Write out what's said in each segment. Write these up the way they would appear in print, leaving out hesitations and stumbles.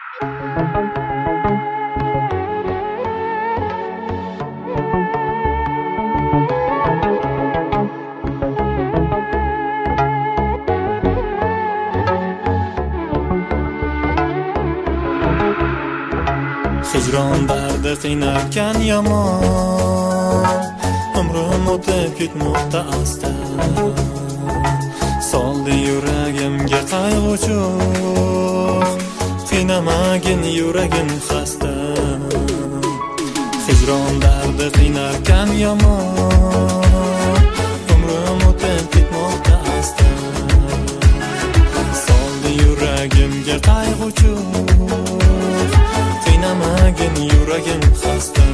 Hijron dardi qiynarkan yomon, umrim o'tib ketmoqda asta. Soldi yuragimga qayg'u cho'g', qiynamagin yuragim xasta. Hijron dardi qiynarkan yomon, umrim o'tib ketmoqda asta. Soldi yuragimga qayg'u cho'g', qiynamagin yuragim xasta.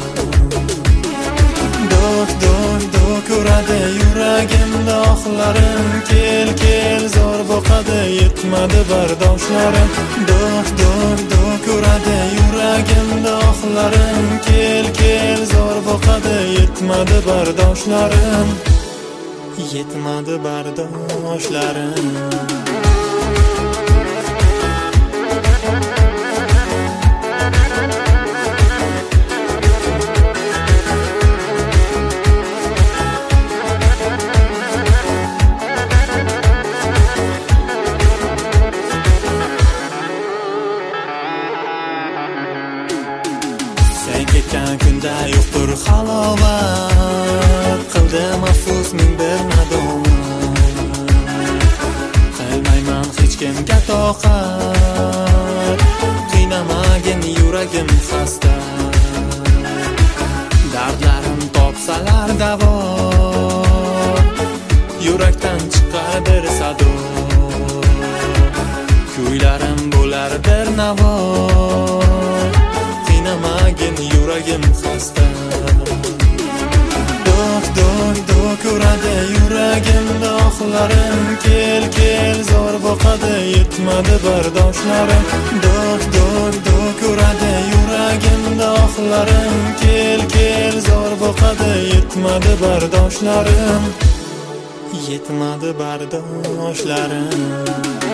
Dok uradi yuragimda oxlarim, kel zor boqadi yetmadi bardoshlarim. Dok uradi yuragimda oxlarim, kel zor boqadi yetmadi bardoshlarim, yetmadi bardoshlarim. Ketgan kunda yo'qdir halovat, qildim afsus ming bir nadomat. Qilmayman hech kimga toqat, qiynamagin yuragim xasta. Dardlarim topsalar davo, yurakdan chiqadir sado. Kuylarim bo'lardir navo, qiynamagin yuragim xasta. Dok uradi yuragimda oxlarim, kel zor boqadi yetmadi bardoshlarim. Dok uradi yuragimda oxlarim, kel zor boqadi yetmadi bardoshlarim, yetmadi bardoshlarim.